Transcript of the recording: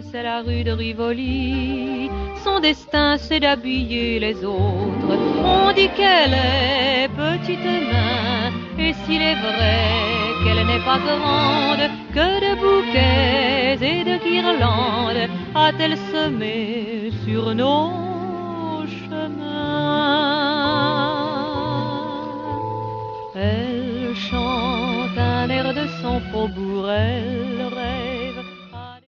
c'est la rue de Rivoli. Son destin, c'est d'habiller les autres. On dit qu'elle est petite main, et s'il est vrai qu'elle n'est pas grande, que de bouquets et de guirlandes a-t-elle semé sur nos chemins.